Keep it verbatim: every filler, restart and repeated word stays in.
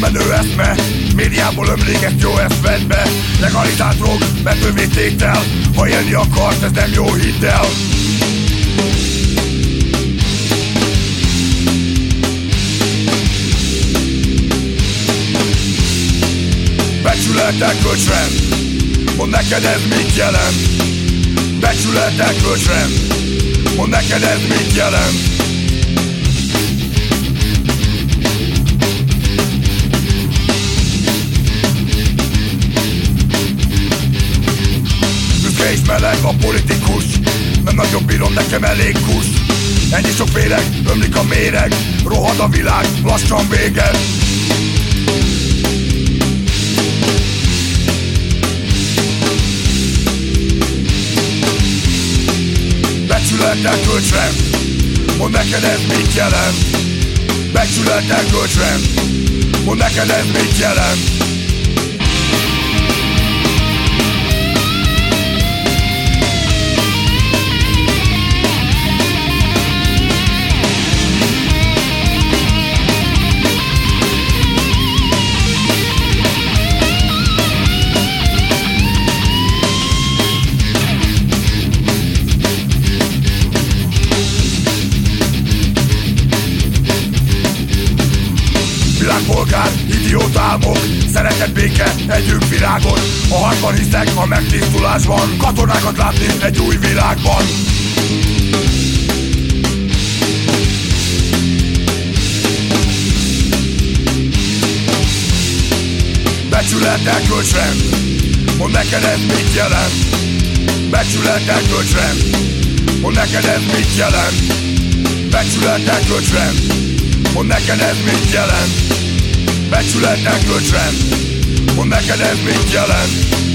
menő eszme, médiából ömlik, ezt jó, ezt vedd be. Legalizált drog, betővé tétel, ha élni akarsz, ez nem jó, hidd el. Becsülettel kölcsön, mondd neked ez mit jelent. Becsülettel kölcsön, mondd neked ez mit jelent. Büszke és meleg a politikus, nem nagyon bírom, nekem elég kus. Ennyi sok féreg, ömlik a méreg, rohad a világ, lassan vége. Becsülettel kölcsön, mondd neked ez mit jelent. Becsülettel kölcsön, mondd neked ez mit jelent. Világpolgár, idiótámok, szeretett béke, együnk virágon. A harcban hiszek, a megtisztulásban, katonákat látni egy új világban. Becsülettel kölcsön, mondd neked ez mit jelent. Becsülettel kölcsön, mondd neked ez mit jelent. Becsülettel kölcsön, mondd neked ez mit jelent. Becsülettel kölcsön, mondd neked ez mit jelent.